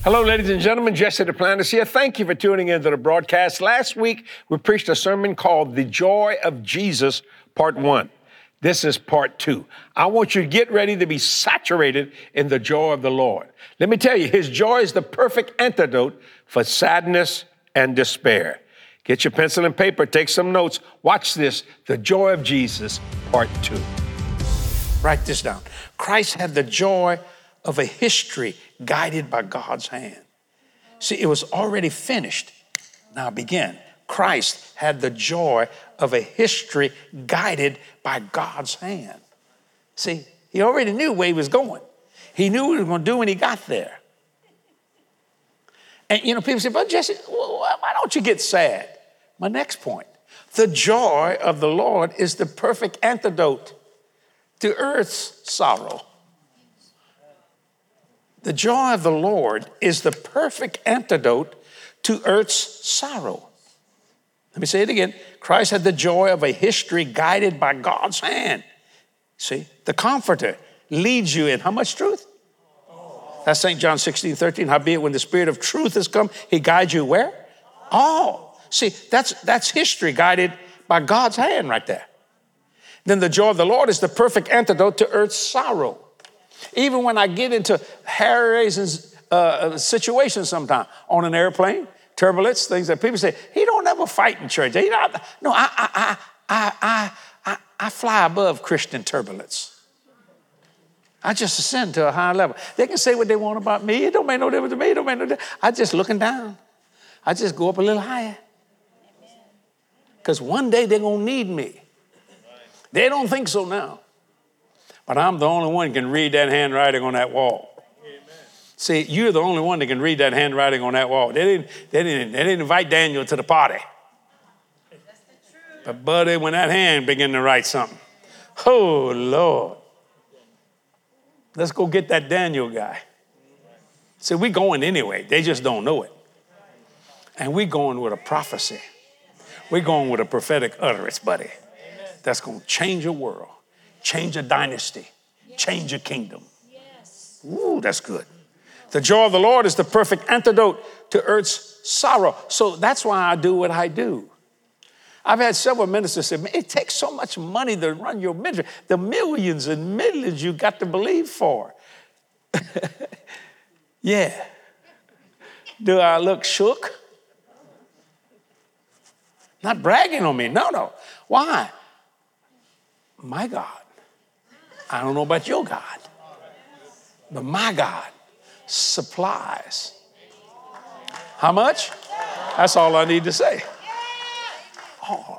Hello, ladies and gentlemen. Jesse Duplantis here. Thank you for tuning into the broadcast. Last week, we preached a sermon called The Joy of Jesus, Part 1. This is Part 2. I want you to get ready to be saturated in the joy of the Lord. Let me tell you, His joy is the perfect antidote for sadness and despair. Get your pencil and paper, take some notes. Watch this, The Joy of Jesus, Part 2. Write this down. Christ had the joy of a history guided by God's hand. See, it was already finished. Now begin. Christ had the joy of a history guided by God's hand. See, he already knew where he was going. He knew what he was going to do when he got there. And, people say, but Jesse, why don't you get sad? My next point. The joy of the Lord is the perfect antidote to earth's sorrow. The joy of the Lord is the perfect antidote to earth's sorrow. Let me say it again. Christ had the joy of a history guided by God's hand. See, the Comforter leads you in how much truth? That's St. John 16:13. Howbeit, when the Spirit of truth has come, he guides you where? All. See, that's history guided by God's hand right there. Then the joy of the Lord is the perfect antidote to earth's sorrow. Even when I get into hair-raising situations sometimes on an airplane, turbulence, things that people say, he don't ever fight in church. No, I fly above Christian turbulence. I just ascend to a higher level. They can say what they want about me. It don't make no difference to me. It don't make no difference. I just looking down. I just go up a little higher. Because one day they're going to need me. They don't think so now. But I'm the only one who can read that handwriting on that wall. Amen. See, you're the only one that can read that handwriting on that wall. They didn't invite Daniel to the party. That's the truth. But buddy, when that hand began to write something, oh, Lord. Let's go get that Daniel guy. See, we're going anyway. They just don't know it. And we're going with a prophecy. We're going with a prophetic utterance, buddy. That's going to change your world. Change a dynasty, change a kingdom. Ooh, that's good. The joy of the Lord is the perfect antidote to earth's sorrow. So that's why I do what I do. I've had several ministers say, man, it takes so much money to run your ministry. The millions and millions you got to believe for. Yeah. Do I look shook? Not bragging on me. No. Why? My God. I don't know about your God, but my God supplies. How much? That's all I need to say. All.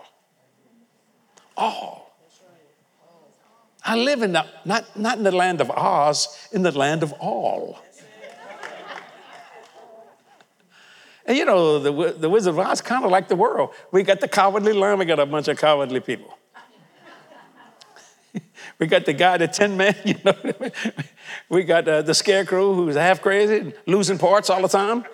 I live in not in the land of Oz, in the land of all. And the Wizard of Oz kind of like the world. We got the cowardly lion, we got a bunch of cowardly people. We got the guy, the Tin Man, We got the scarecrow who's half crazy and losing parts all the time.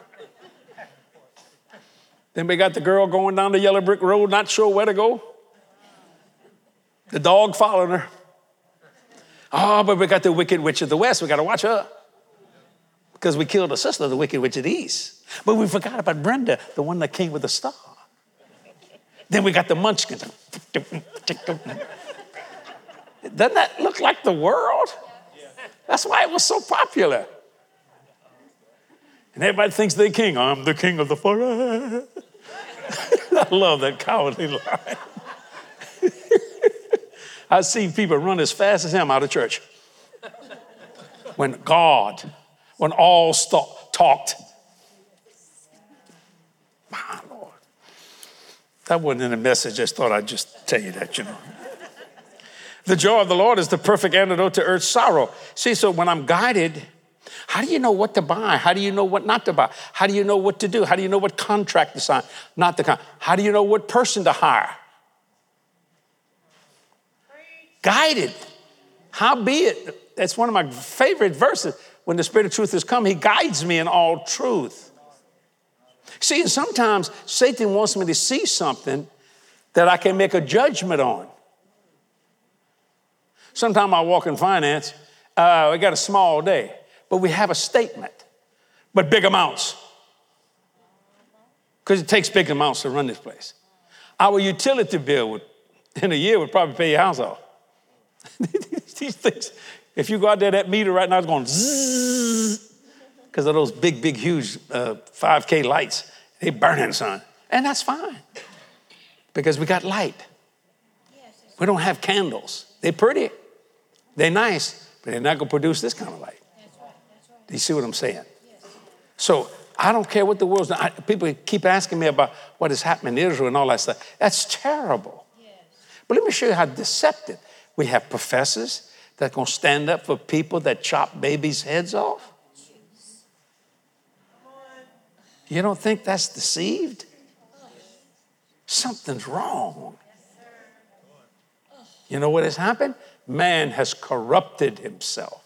Then we got the girl going down the yellow brick road, not sure where to go. The dog following her. Oh, but we got the Wicked Witch of the West. We got to watch her. Because we killed her sister, the Wicked Witch of the East. But we forgot about Brenda, the one that came with the star. Then we got the Munchkins. Doesn't that look like the world? That's why it was so popular. And everybody thinks they're king. I'm the king of the forest. I love that cowardly line. I've seen people run as fast as him out of church. When all talked. My Lord. That wasn't in the message. I just thought I'd just tell you that, The joy of the Lord is the perfect antidote to earth's sorrow. See, so when I'm guided, how do you know what to buy? How do you know what not to buy? How do you know what to do? How do you know what contract to sign, not to sign? How do you know what person to hire? Guided. Howbeit, that's one of my favorite verses. When the Spirit of truth has come, he guides me in all truth. See, sometimes Satan wants me to see something that I can make a judgment on. Sometimes I walk in finance, we got a small day, but we have a statement. but big amounts. Because it takes big amounts to run this place. Our utility bill in a year would probably pay your house off. These things, if you go out there, that meter right now is going zzz, because of those big, huge 5K lights. They burning, son. And that's fine, because we got light. We don't have candles. They're pretty. They're nice, but they're not going to produce this kind of light. Do you see what I'm saying? So I don't care what the world's doing. People keep asking me about what is happening in Israel and all that stuff. That's terrible. But let me show you how deceptive. We have professors that are going to stand up for people that chop babies' heads off. You don't think that's deceived? Something's wrong. You know what has happened? Man has corrupted himself.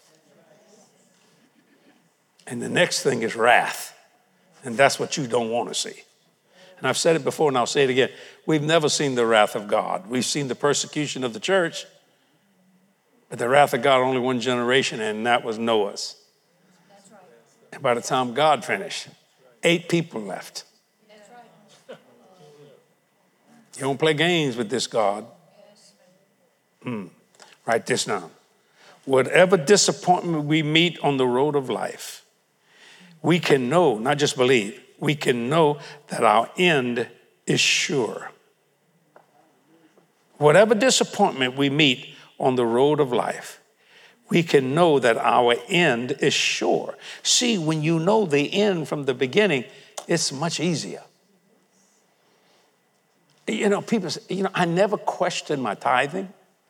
And the next thing is wrath. And that's what you don't want to see. And I've said it before and I'll say it again. We've never seen the wrath of God. We've seen the persecution of the church. But the wrath of God only one generation, and that was Noah's. That's right. And by the time God finished, 8 people left. That's right. You don't play games with this God. Write this down. Whatever disappointment we meet on the road of life, we can know, not just believe, we can know that our end is sure. Whatever disappointment we meet on the road of life, we can know that our end is sure. See, when you know the end from the beginning, it's much easier. You know, people say, I never question my tithing.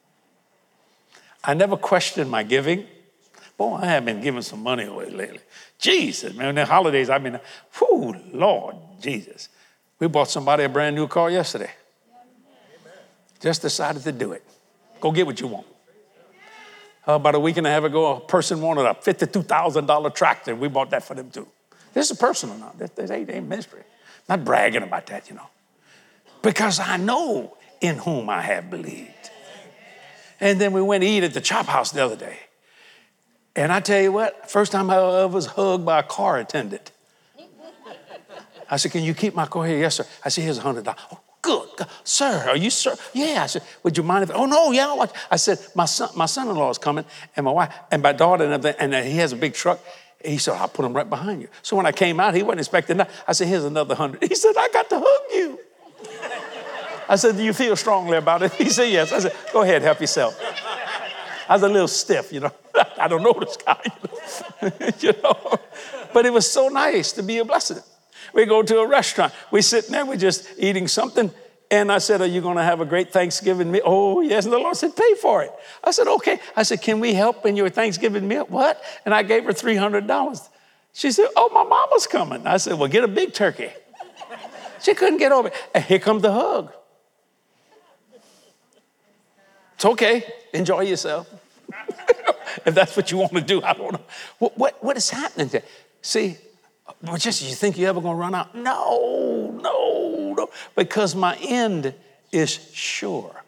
I never questioned my giving. Boy, I have been giving some money away lately. Jesus, man, the holidays, Lord Jesus. We bought somebody a brand new car yesterday. Just decided to do it. Go get what you want. About a week and a half ago, a person wanted a $52,000 tractor. We bought that for them too. This is personal now. This ain't ministry. Not bragging about that, Because I know in whom I have believed. And then we went to eat at the Chop House the other day. And I tell you what, first time I was hugged by a car attendant. I said, can you keep my car here? Yes, sir. I said, here's $100. Oh, good. Sir, are you sir? Yeah. I said, would you mind if, oh, no, yeah. I said, my son-in-law is coming, and my wife, and my daughter, and he has a big truck. He said, I'll put him right behind you. So when I came out, he wasn't expecting that. I said, here's another $100. He said, I got to hug you. I said, do you feel strongly about it? He said, yes. I said, go ahead, help yourself. I was a little stiff, I don't know this guy, But it was so nice to be a blessing. We go to a restaurant. We sitting there, we're just eating something. And I said, are you going to have a great Thanksgiving meal? Oh, yes. And the Lord said, pay for it. I said, okay. I said, can we help in your Thanksgiving meal? What? And I gave her $300. She said, oh, my mama's coming. I said, well, get a big turkey. She couldn't get over it. And here comes the hug. It's okay. Enjoy yourself. If that's what you want to do, I don't know. What is happening there? See, you think you're ever going to run out? No. Because my end is sure.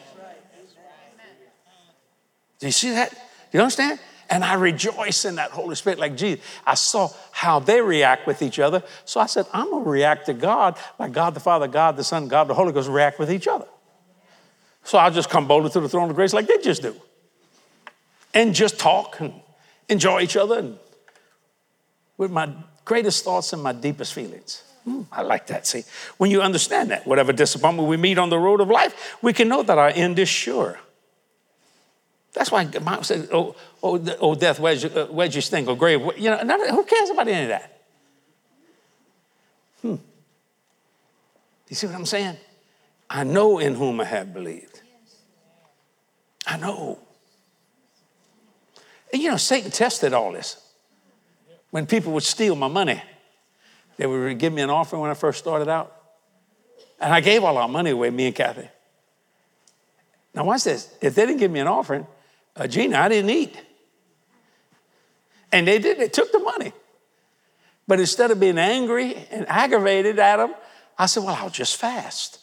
Do you see that? Do you understand? And I rejoice in that Holy Spirit like Jesus. I saw how they react with each other. So I said, I'm going to react to God like God the Father, God the Son, God the Holy Ghost react with each other. So I'll just come boldly to the throne of grace like they just do. And just talk and enjoy each other and with my greatest thoughts and my deepest feelings. I like that. See, when you understand that, whatever disappointment we meet on the road of life, we can know that our end is sure. That's why Mom said, oh, death, where's your sting? Or grave? Who cares about any of that? You see what I'm saying? I know in whom I have believed. I know. And Satan tested all this. When people would steal my money, they would give me an offering when I first started out. And I gave all our money away, me and Kathy. Now watch this. If they didn't give me an offering, Gina, I didn't eat. And they did. They took the money. But instead of being angry and aggravated at them, I said, well, I'll just fast.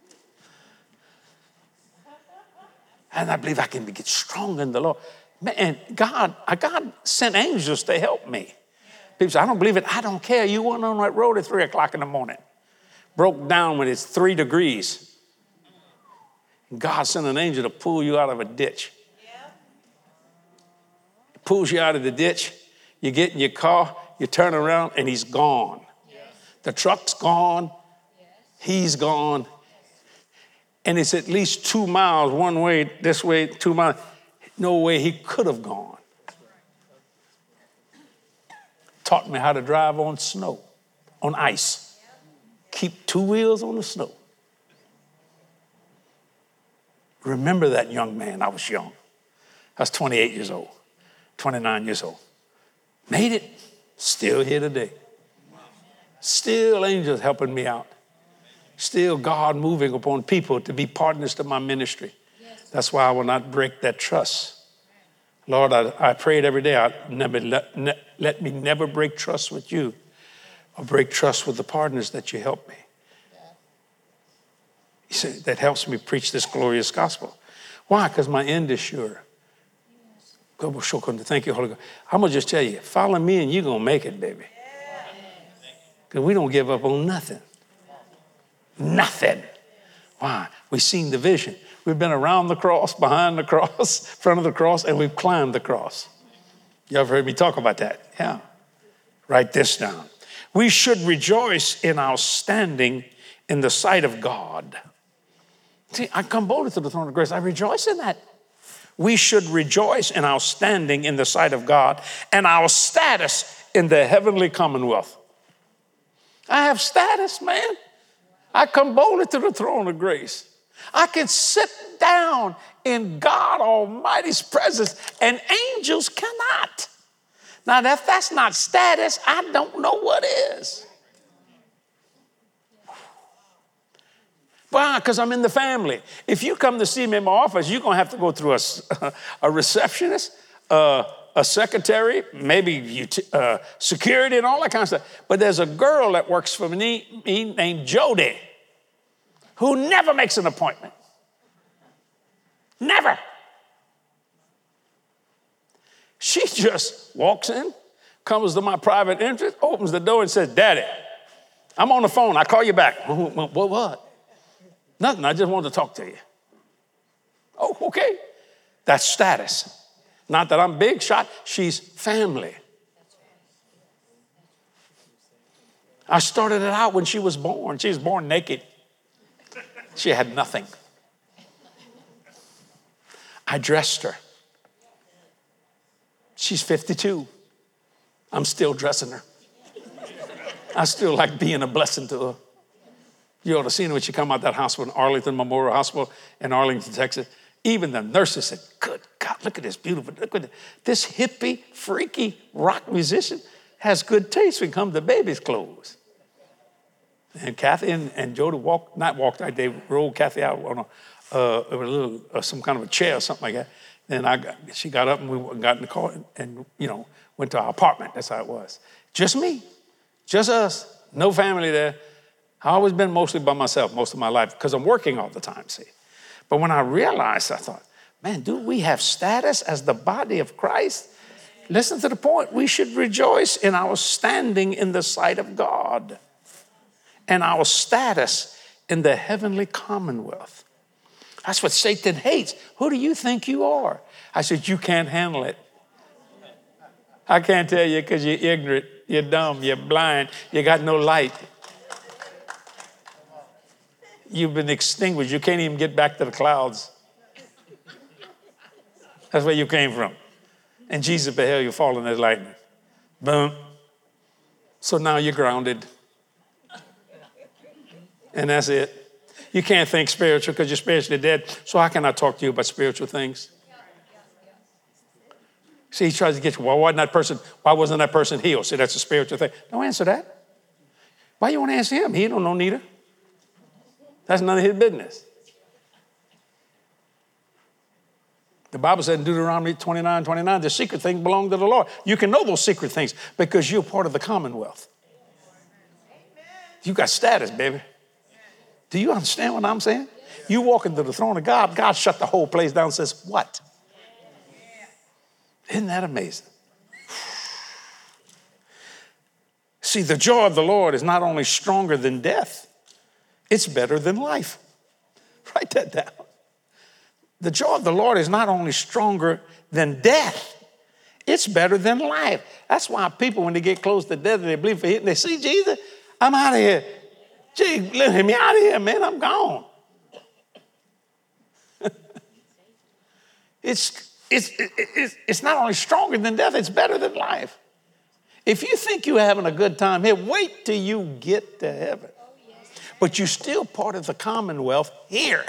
And I believe I can get strong in the Lord. And God sent angels to help me People say, I don't believe it. I don't care. You went on that road at 3 o'clock in the morning. Broke down when it's 3 degrees. God sent an angel to pull you out of a ditch. He pulls you out of the ditch. You get in your car, you turn around, and he's gone. The truck's gone. He's gone. And it's at least 2 miles one way, this way, 2 miles. No way he could have gone. Taught me how to drive on snow, on ice. Keep 2 wheels on the snow. Remember that young man. I was young. I was 28 years old, 29 years old. Made it. Still here today. Still angels helping me out. Still God moving upon people to be partners to my ministry. That's why I will not break that trust. Lord, I prayed every day, let me never break trust with you or break trust with the partners that you help me. You see, that helps me preach this glorious gospel. Why? Because my end is sure. Thank you, Holy Ghost. I'm going to just tell you, follow me and you're going to make it, baby. Because we don't give up on nothing. Nothing. Why? We've seen the vision. We've been around the cross, behind the cross, front of the cross, and we've climbed the cross. You ever heard me talk about that? Yeah. Write this down. We should rejoice in our standing in the sight of God. See, I come boldly to the throne of grace. I rejoice in that. We should rejoice in our standing in the sight of God and our status in the heavenly commonwealth. I have status, man. I come boldly to the throne of grace. I can sit down in God Almighty's presence, and angels cannot. Now, if that's not status, I don't know what is. Why? Because I'm in the family. If you come to see me in my office, you're going to have to go through a receptionist, a secretary, maybe security and all that kind of stuff. But there's a girl that works for me named Jody who never makes an appointment. Never. She just walks in, comes to my private entrance, opens the door and says, Daddy, I'm on the phone. I'll call you back. What? Nothing. I just wanted to talk to you. Oh, okay. That's status. Not that I'm big shot. She's family. I started it out when she was born. She was born naked. She had nothing. I dressed her. She's 52. I'm still dressing her. I still like being a blessing to her. You ought to see her when she come out that hospital, Arlington Memorial Hospital in Arlington, Texas. Even the nurses said, good God, look at this beautiful, look at this hippie, freaky rock musician has good taste when it comes to baby's clothes. And Kathy and Jody they rolled Kathy out on a little, some kind of a chair or something like that. Then she got up and we got in the car and went to our apartment. That's how it was. Just me, just us, no family there. I've always been mostly by myself most of my life because I'm working all the time, see. But when I realized, I thought, man, do we have status as the body of Christ? Listen to the point. We should rejoice in our standing in the sight of God and our status in the heavenly commonwealth. That's what Satan hates. Who do you think you are? I said, you can't handle it. I can't tell you because you're ignorant, you're dumb, you're blind, you got no light. You've been extinguished. You can't even get back to the clouds. That's where you came from. And Jesus beheld you falling as lightning. Boom. So now you're grounded. And that's it. You can't think spiritual because you're spiritually dead. So how can I talk to you about spiritual things? See, he tries to get you. Why wasn't that person healed? See, that's a spiritual thing. Don't answer that. Why you want to answer him? He don't know neither. That's none of his business. The Bible said in Deuteronomy 29:29, the secret things belong to the Lord. You can know those secret things because you're part of the commonwealth. You got status, baby. Do you understand what I'm saying? You walk into the throne of God, God shut the whole place down and says, what? Isn't that amazing? See, the joy of the Lord is not only stronger than death, it's better than life. Write that down. The joy of the Lord is not only stronger than death, it's better than life. That's why people, when they get close to death and they believe for it, and they see Jesus, I'm out of here. Jesus, let me out of here, man, I'm gone. It's not only stronger than death, it's better than life. If you think you're having a good time here, wait till you get to heaven. But you're still part of the commonwealth here.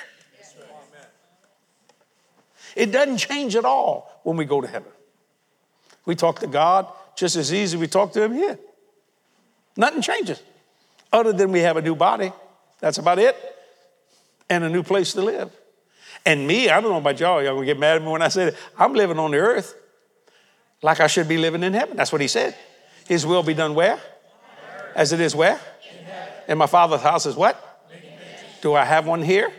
It doesn't change at all when we go to heaven. We talk to God just as easy as we talk to him here. Nothing changes other than we have a new body. That's about it. And a new place to live. And me, I don't know about y'all. Y'all gonna get mad at me when I say that. I'm living on the earth like I should be living in heaven. That's what he said. His will be done where? As it is where? In my Father's house is what? Do I have one here?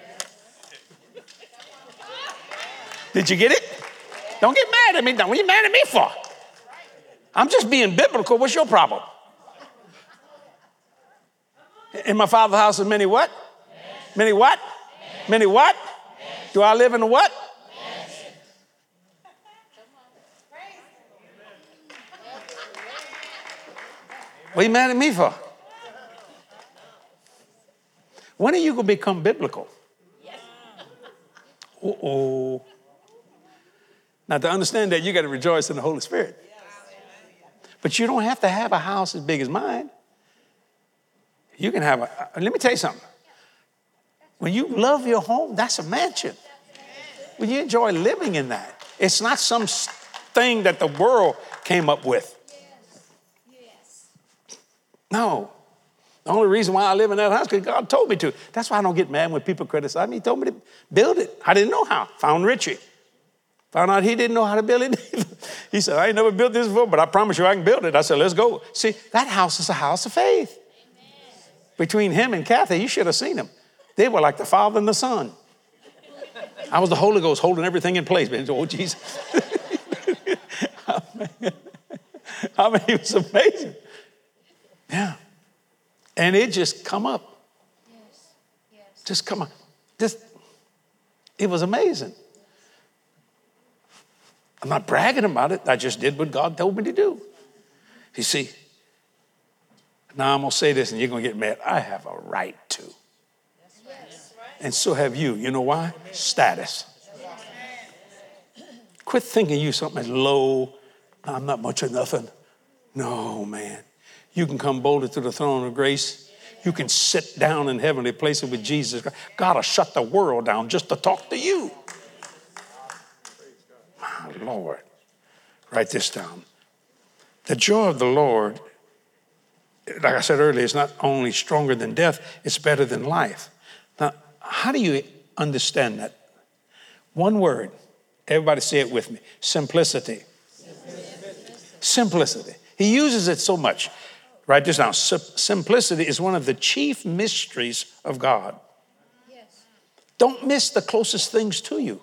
Did you get it? Don't get mad at me. What are you mad at me for? I'm just being biblical. What's your problem? In my Father's house is many what? Many what? Many what? Do I live in a what? What are you mad at me for? When are you going to become biblical? Uh-oh. Now, to understand that, you got to rejoice in the Holy Spirit. But you don't have to have a house as big as mine. You can have let me tell you something. When you love your home, that's a mansion. When you enjoy living in that, it's not some thing that the world came up with. No. The only reason why I live in that house is because God told me to. That's why I don't get mad when people criticize me. He told me to build it. I didn't know how. Found Richie. Found out he didn't know how to build it either. He said, I ain't never built this before, but I promise you I can build it. I said, let's go. See, that house is a house of faith. Amen. Between him and Kathy, you should have seen them. They were like the Father and the Son. I was the Holy Ghost holding everything in place. Man. Oh, Jesus. I mean, it was amazing. Yeah. And it just come up. Yes. Yes. Just come up. It was amazing. I'm not bragging about it. I just did what God told me to do. You see, now I'm going to say this and you're going to get mad. I have a right to. Yes. And so have you. You know why? Status. Quit thinking you something as low. I'm not much of nothing. No, man. You can come boldly to the throne of grace. You can sit down in heavenly places with Jesus. God will shut the world down just to talk to you. My Lord. Write this down. The joy of the Lord, like I said earlier, is not only stronger than death, it's better than life. Now, how do you understand that? One word. Everybody say it with me. Simplicity. Simplicity. He uses it so much. Write this down. Simplicity is one of the chief mysteries of God. Yes. Don't miss the closest things to you.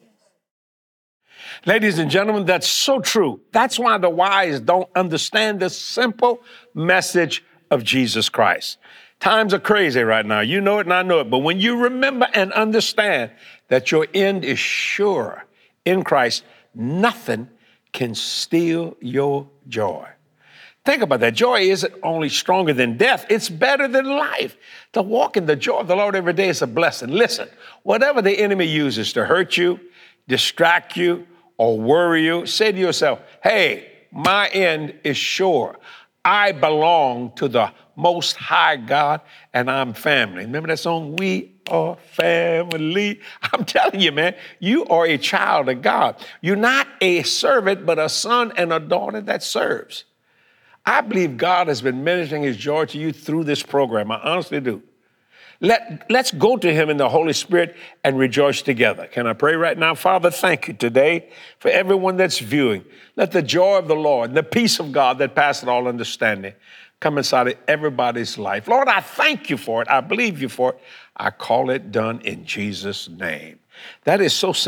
Ladies and gentlemen, that's so true. That's why the wise don't understand the simple message of Jesus Christ. Times are crazy right now. You know it and I know it. But when you remember and understand that your end is sure in Christ, nothing can steal your joy. Think about that. Joy isn't only stronger than death, it's better than life. To walk in the joy of the Lord every day is a blessing. Listen, whatever the enemy uses to hurt you, distract you, or worry you, say to yourself, hey, my end is sure. I belong to the Most High God, and I'm family. Remember that song, We Are Family? I'm telling you, man, you are a child of God. You're not a servant, but a son and a daughter that serves. I believe God has been ministering his joy to you through this program. I honestly do. Let's go to him in the Holy Spirit and rejoice together. Can I pray right now? Father, thank you today for everyone that's viewing. Let the joy of the Lord, the peace of God that passes all understanding, come inside of everybody's life. Lord, I thank you for it. I believe you for it. I call it done in Jesus' name. That is so simple.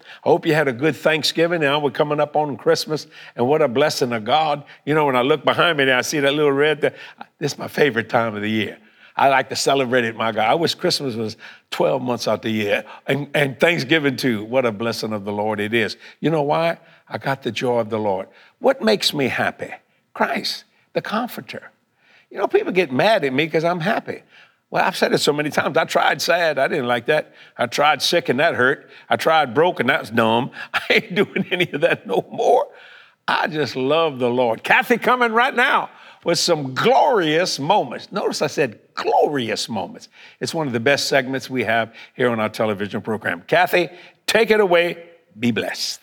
I hope you had a good Thanksgiving. Now we're coming up on Christmas, and what a blessing of God. You know, when I look behind me there, I see that little red there. This is my favorite time of the year. I like to celebrate it, my God. I wish Christmas was 12 months out the year, and Thanksgiving too. What a blessing of the Lord it is. You know why? I got the joy of the Lord. What makes me happy? Christ, the Comforter. You know, people get mad at me because I'm happy. Well, I've said it so many times. I tried sad. I didn't like that. I tried sick, and that hurt. I tried broke, and that was dumb. I ain't doing any of that no more. I just love the Lord. Kathy coming right now with some glorious moments. Notice I said glorious moments. It's one of the best segments we have here on our television program. Kathy, take it away. Be blessed.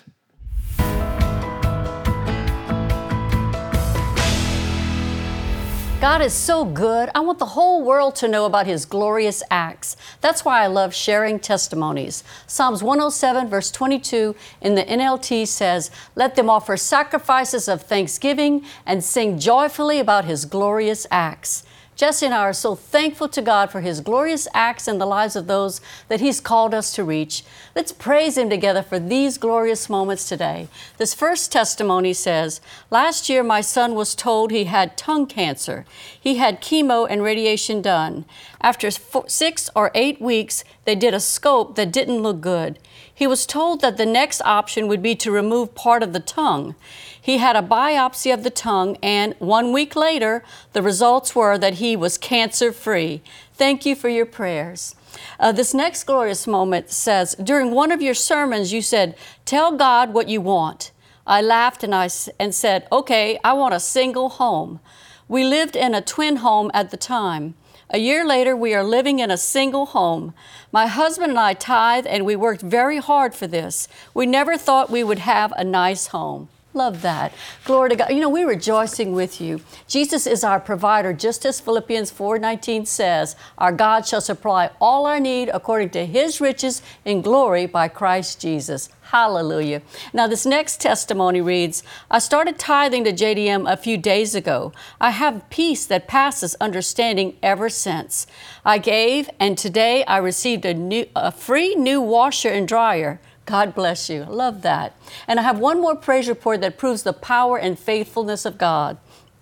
God is so good. I want the whole world to know about His glorious acts. That's why I love sharing testimonies. Psalms 107, verse 22 in the NLT says, "Let them offer sacrifices of thanksgiving and sing joyfully about His glorious acts." Jesse and I are so thankful to God for His glorious acts in the lives of those that He's called us to reach. Let's praise Him together for these glorious moments today. This first testimony says, "Last year my son was told he had tongue cancer. He had chemo and radiation done. After 6 or 8 weeks, they did a scope that didn't look good. He was told that the next option would be to remove part of the tongue. He had a biopsy of the tongue, and 1 week later, the results were that he was cancer-free. Thank you for your prayers." This next glorious moment says, "During one of your sermons, you said, 'Tell God what you want.' I laughed and said, 'Okay, I want a single home.' We lived in a twin home at the time. A year later, we are living in a single home. My husband and I tithe, and we worked very hard for this. We never thought we would have a nice home." Love that. Glory to God. You know, we're rejoicing with you. Jesus is our provider, just as Philippians 4:19 says, "Our God shall supply all our need according to His riches in glory by Christ Jesus." Hallelujah. Now, this next testimony reads, "I started tithing to JDM a few days ago. I have peace that passes understanding ever since. I gave, and today I received a free new washer and dryer. God bless you." Love that. And I have one more praise report that proves the power and faithfulness of God.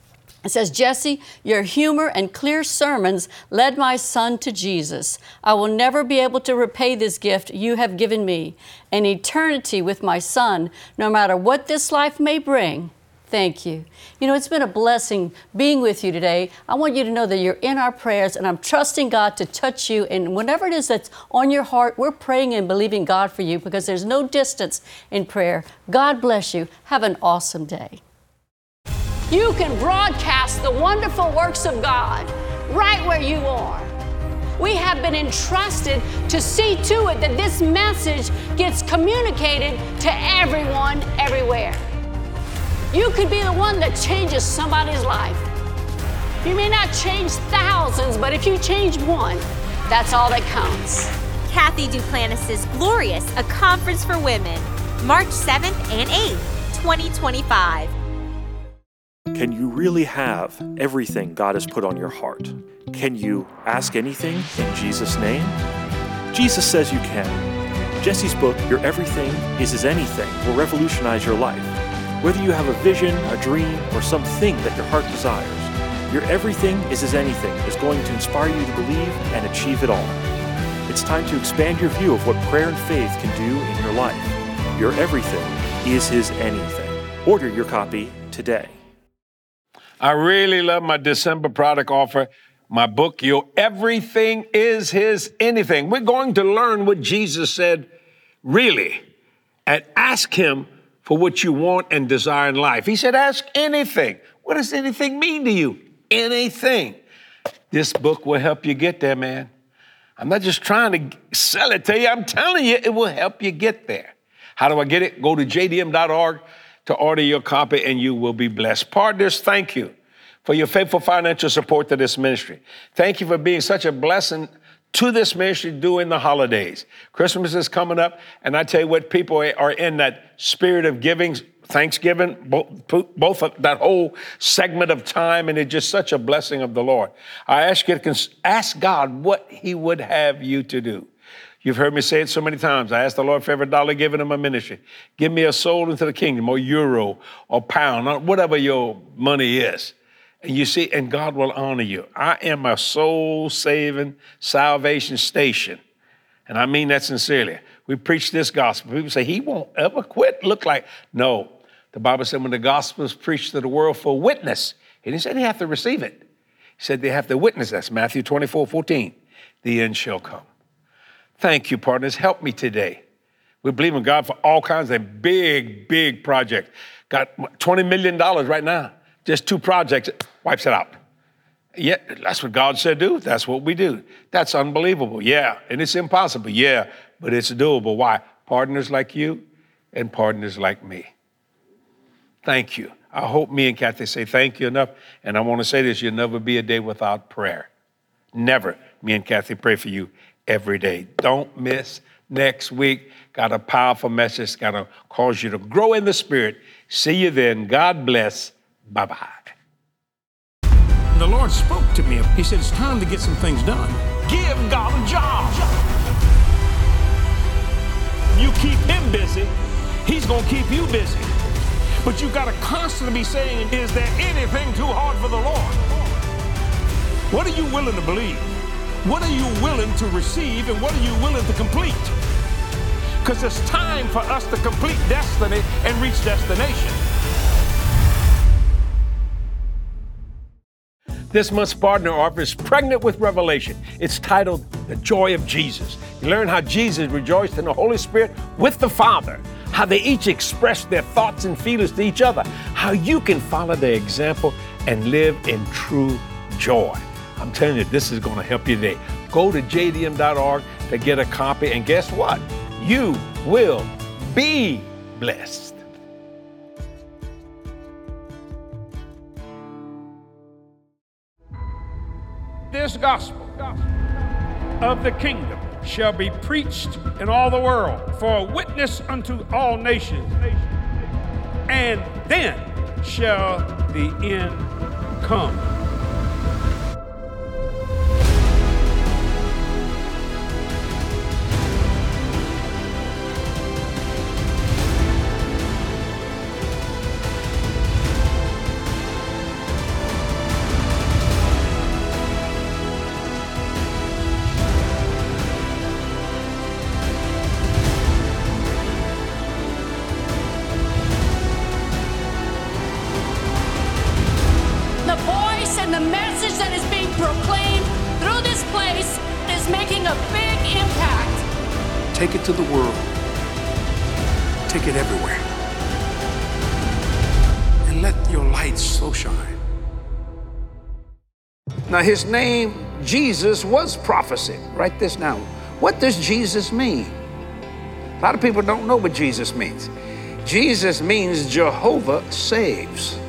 It says, "Jesse, your humor and clear sermons led my son to Jesus. I will never be able to repay this gift you have given me. An eternity with my son, no matter what this life may bring. Thank you." You know, it's been a blessing being with you today. I want you to know that you're in our prayers, and I'm trusting God to touch you. And whatever it is that's on your heart, we're praying and believing God for you, because there's no distance in prayer. God bless you. Have an awesome day. You can broadcast the wonderful works of God right where you are. We have been entrusted to see to it that this message gets communicated to everyone, everywhere. You could be the one that changes somebody's life. You may not change thousands, but if you change one, that's all that counts. Kathy Duplantis' Glorious, a conference for women, March 7th and 8th, 2025. Can you really have everything God has put on your heart? Can you ask anything in Jesus' name? Jesus says you can. Jesse's book, Your Everything is His Anything, will revolutionize your life. Whether you have a vision, a dream, or something that your heart desires, Your Everything is His Anything is going to inspire you to believe and achieve it all. It's time to expand your view of what prayer and faith can do in your life. Your Everything is His Anything. Order your copy today. I really love my December product offer. My book, Your Everything is His Anything. We're going to learn what Jesus said, really, and ask Him for what you want and desire in life. He said, ask anything. What does anything mean to you? Anything. This book will help you get there, man. I'm not just trying to sell it to you. I'm telling you, it will help you get there. How do I get it? Go to jdm.org to order your copy, and you will be blessed. Partners, thank you for your faithful financial support to this ministry. Thank you for being such a blessing to this ministry during the holidays. Christmas is coming up, and I tell you what, people are in that spirit of giving, Thanksgiving, both of that whole segment of time, and it's just such a blessing of the Lord. I ask you to ask God what He would have you to do. You've heard me say it so many times. I ask the Lord for every dollar given in my ministry. Give me a soul into the kingdom, or euro, or pound, or whatever your money is. And you see, and God will honor you. I am a soul-saving salvation station. And I mean that sincerely. We preach this gospel. People say, he won't ever quit. Look like, no. The Bible said when the gospel is preached to the world for witness, he didn't say they have to receive it. He said they have to witness. That's Matthew 24:14. The end shall come. Thank you, partners. Help me today. We believe in God for all kinds of big projects. Got $20 million right now. Just 2 projects, wipes it out. Yeah, that's what God said do. That's what we do. That's unbelievable. Yeah, and it's impossible. Yeah, but it's doable. Why? Partners like you and partners like me. Thank you. I hope me and Kathy say thank you enough. And I want to say this, you'll never be a day without prayer. Never. Me and Kathy pray for you every day. Don't miss next week. Got a powerful message. Got to cause you to grow in the Spirit. See you then. God bless. Bye-bye. The Lord spoke to me. He said, it's time to get some things done. Give God a job. You keep him busy, he's going to keep you busy. But you got to constantly be saying, is there anything too hard for the Lord? What are you willing to believe? What are you willing to receive? And what are you willing to complete? Because it's time for us to complete destiny and reach destination. This month's partner offer is Pregnant with Revelation. It's titled The Joy of Jesus. You learn how Jesus rejoiced in the Holy Spirit with the Father, how they each expressed their thoughts and feelings to each other, how you can follow their example and live in true joy. I'm telling you, this is going to help you today. Go to jdm.org to get a copy, and guess what? You will be blessed. This gospel of the kingdom shall be preached in all the world for a witness unto all nations, and then shall the end come. The message that is being proclaimed through this place is making a big impact. Take it to the world. Take it everywhere. And let your light so shine. Now, his name, Jesus, was prophecy. Write this down. What does Jesus mean? A lot of people don't know what Jesus means. Jesus means Jehovah saves.